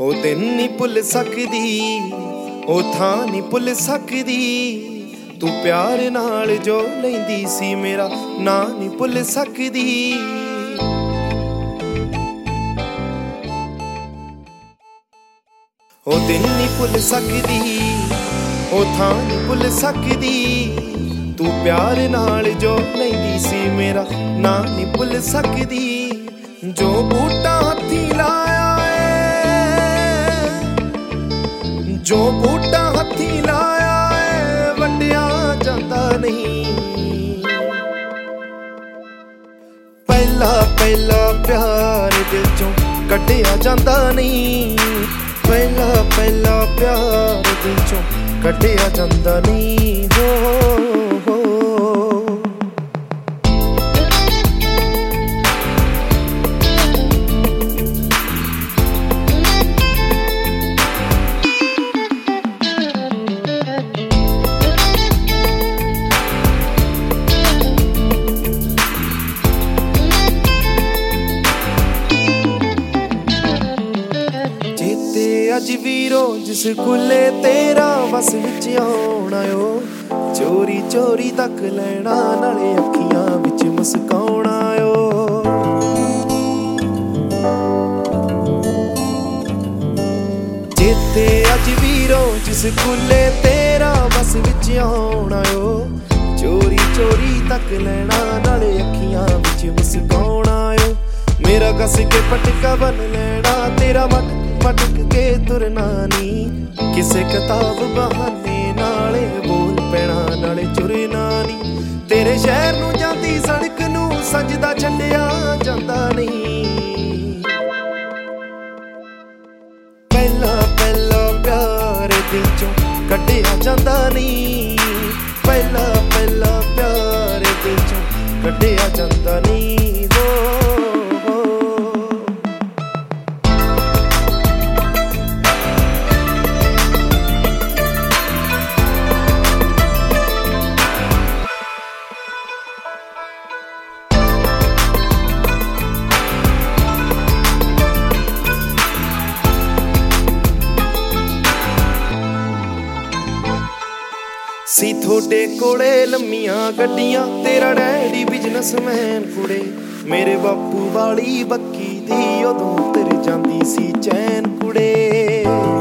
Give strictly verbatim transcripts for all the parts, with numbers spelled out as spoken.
ਉਹ ਦਿਨ ਨੀ ਭੁੱਲ ਸਕਦੀ, ਉਹ ਥਾਂ ਨੀ ਭੁੱਲ ਸਕਦੀ। ਤੂੰ ਪਿਆਰ ਨਾਲ ਜੋ ਲੈਂਦੀ ਸੀ ਮੇਰਾ ਨਾਂ ਨੀ ਭੁੱਲ ਸਕਦੀ। ਉਹ ਦਿਨ ਨੀ ਭੁੱਲ ਸਕਦੀ, ਉਹ ਥਾਂ ਨੀ ਭੁੱਲ ਸਕਦੀ। ਤੂੰ ਪਿਆਰ ਨਾਲ ਜੋ ਲੈਂਦੀ ਸੀ ਮੇਰਾ ਨਾਂ ਨੀ ਭੁੱਲ ਸਕਦੀ। ਜੋ ਬੂਟਾ ਹੱਥੀਂ ਲਾਇਆ ਏ, ਜੋ ਬੂਟਾ ਹੱਥੀਂ ਲਾਇਆ ਏ, ਵੱਡਿਆ ਜਾਂਦਾ ਨਹੀਂ। ਪਹਿਲਾ ਪਹਿਲਾ ਪਿਆਰ ਦਿਲ ਚੋਂ ਕੱਢਿਆ ਜਾਂਦਾ ਨਹੀਂ। ਪਹਿਲਾ ਪਹਿਲਾ ਪਿਆਰ ਦਿਲ ਚੋਂ ਕੱਢਿਆ ਜਾਂਦਾ ਨਹੀਂ। ਹੋ ਅੱਜ ਵੀ ਰੋਜ਼ ਸਕੂਲੇ ਤੇਰਾ ਬੱਸ ਵਿੱਚ ਆਉਣਾ ਓ। ਚੋਰੀ ਚੋਰੀ ਤੱਕ ਲੈਣਾ ਨਾਲੇ ਅੱਖੀਆਂ ਵਿੱਚ ਮੁਸਕਾਉਣਾ ਓ। ਚੇਤੇ ਅੱਜ ਵੀ ਰੋਜ਼ ਸਕੂਲੇ ਤੇਰਾ ਬੱਸ ਵਿੱਚ ਆਉਣਾ ਓ। ਚੋਰੀ ਚੋਰੀ ਤੱਕ ਲੈਣਾ ਨਾਲੇ ਅੱਖੀਆਂ ਵਿੱਚ ਮੁਸਕਾਉਣਾ ਓ। ਮੇਰਾ ਕੱਸ ਕੇ ਪਟਕਾ ਬਣ ਲੈਣਾ ਤੇਰਾ ਮਟ ਪਟਕ ਕੇ ਤੁਰਨਾ ਨੀ। ਕਿਸੇ ਕਿਤਾਬ ਬਹਾਨੇ ਨਾਲੇ ਬੋਲ ਪੈਣਾ ਨਾਲੇ ਚੁਰਨਾ ਨੀ। ਤੇਰੇ ਸ਼ਹਿਰ ਨੂੰ ਜਾਂਦੀ ਸੜਕ ਨੂੰ ਸਜਦਾ ਛੱਡਿਆ ਜਾਂਦਾ ਨਹੀਂ। ਪਹਿਲਾ ਪਹਿਲਾ ਪਿਆਰ ਦਿਲ ਚੋਂ ਕੱਢਿਆ ਜਾਂਦਾ ਨਹੀਂ। ਪਹਿਲਾ ਪਹਿਲਾ ਪਿਆਰ ਦਿਲ ਚੋਂ ਕੱਢਿਆ ਜਾਂਦਾ ਨਹੀਂ। ਸੀ ਥੋੜੇ ਕੋਲੇ ਲੰਮੀਆਂ ਗੱਡੀਆਂ ਤੇਰਾ ਡੈਡੀ ਬਿਜ਼ਨਸਮੈਨ ਕੁੜੇ। ਮੇਰੇ ਬਾਪੂ ਵਾਲੀ ਬੱਕੀ ਦੀ ਉਦੋਂ ਤੇਰ ਜਾਂਦੀ ਸੀ ਚੈਨ ਕੁੜੇ।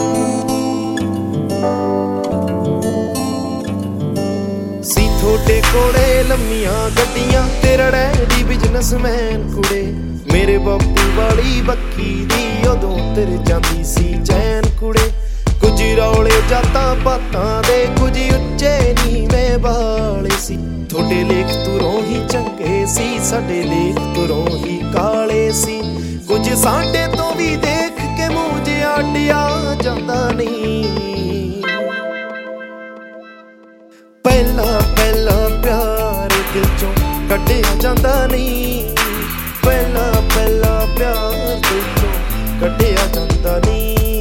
ਸੀ ਥੋੜੇ ਕੋਲੇ ਲੰਮੀਆਂ ਗੱਡੀਆਂ ਤੇਰਾ ਡੈਡੀ ਬਿਜ਼ਨਸਮੈਨ ਕੁੜੇ। ਮੇਰੇ ਬਾਪੂ ਵਾਲੀ ਬੱਕੀ ਦੀ ਉਦੋਂ ਤੇਰ ਜਾਂਦੀ ਸੀ ਚੈਨ ਕੁੜੇ। ਕੁਝ ਰੌਲੇ ਜਾਤਾਂ ਪਾਤਾਂ ਦੇ ਕੁਝ ਉੱਚੇ ਨੀਵੇਂ ਵਾਲੇ ਸੀ। ਤੁਹਾਡੇ ਲੇਖ ਤੁਰੋਂ ਹੀ ਚੰਗੇ ਸੀ, ਸਾਡੇ ਲੇਖ ਤੁਰੋਂ ਹੀ ਕਾਲੇ ਸੀ। ਕੁਝ ਸਾਡੇ ਤੋਂ ਵੀ ਦੇਖ ਕੇ ਮੂੰਹ ਜਿਹਾ ਅੱਡਿਆ ਜਾਂਦਾ ਨਹੀਂ। ਪਹਿਲਾ ਪਹਿਲਾ ਪਿਆਰ ਦਿਲ ਚੋਂ ਕੱਢਿਆ ਜਾਂਦਾ ਨਹੀਂ। ਪਹਿਲਾ ਪਹਿਲਾ ਪਿਆਰ ਦਿਲ ਚੋਂ ਕੱਢਿਆ ਜਾਂਦਾ ਨਹੀਂ।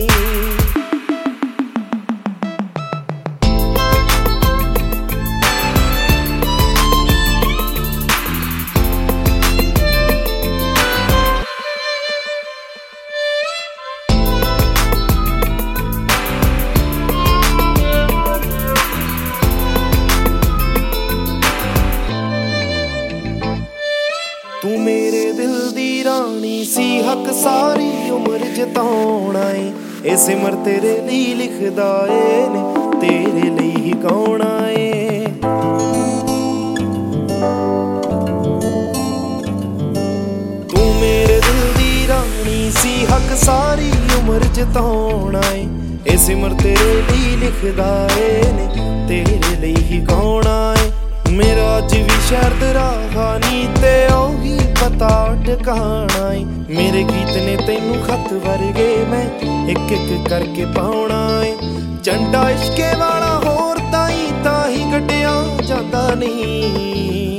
ਤੂੰ ਮੇਰੇ ਦਿਲ ਦੀ ਰਾਣੀ ਸੀ, ਹੱਕ ਸਾਰੀ ਉਮਰ ਜਤਾਉਣਾ ਏ। ਇਹ ਸਿਮਰ ਤੇਰੇ ਲਈ ਲਿਖਦਾ ਏ ਨੇ, ਤੇਰੇ ਲਈ ਹੀ ਗਾਉਣਾ ਏ। ਤੂੰ ਮੇਰੇ ਦਿਲ ਦੀ ਰਾਣੀ ਸੀ, ਹੱਕ ਸਾਰੀ ਉਮਰ ਜਤਾਉਣਾ ਏ। ਇਹ ਸਿਮਰ ਤੇਰੇ ਲਈ ਲਿਖਦਾ ਏ ਨੇ, ਤੇਰੇ ਲਈ ਹੀ ਗਾਉਣਾ ਏ। ਮੇਰਾ ਅੱਜ ਵੀ ਸ਼ਰਦ ਰਾਹਾਨੀ ਤੇ ਉਹੀ ਪਤਾ ਟਿਕਾਣਾ ਏ। ਮੇਰੇ ਗੀਤ ਨੇ ਤੈਨੂੰ ਖਤ ਵਰਗੇ ਮੈਂ ਇੱਕ ਇੱਕ ਕਰਕੇ ਪਾਉਣਾ ਏ। ਝੰਡਾ ਇਸ਼ਕੇ ਵਾਲਾ ਹੋਰ ਤਾਈ ਤਾਂ ਹੀ ਕੱਢਿਆ ਜਾਂਦਾ ਨਹੀਂ।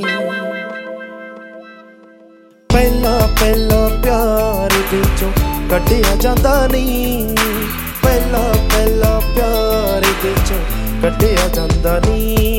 ਪਹਿਲਾ ਪਹਿਲਾ ਪਿਆਰ ਦਿਲ ਚੋਂ ਕੱਢਿਆ ਜਾਂਦਾ ਨਹੀਂ। ਪਹਿਲਾ ਪਹਿਲਾ ਪਿਆਰ ਦਿਲ ਚੋਂ ਕੱਢਿਆ ਜਾਂਦਾ ਨਹੀਂ।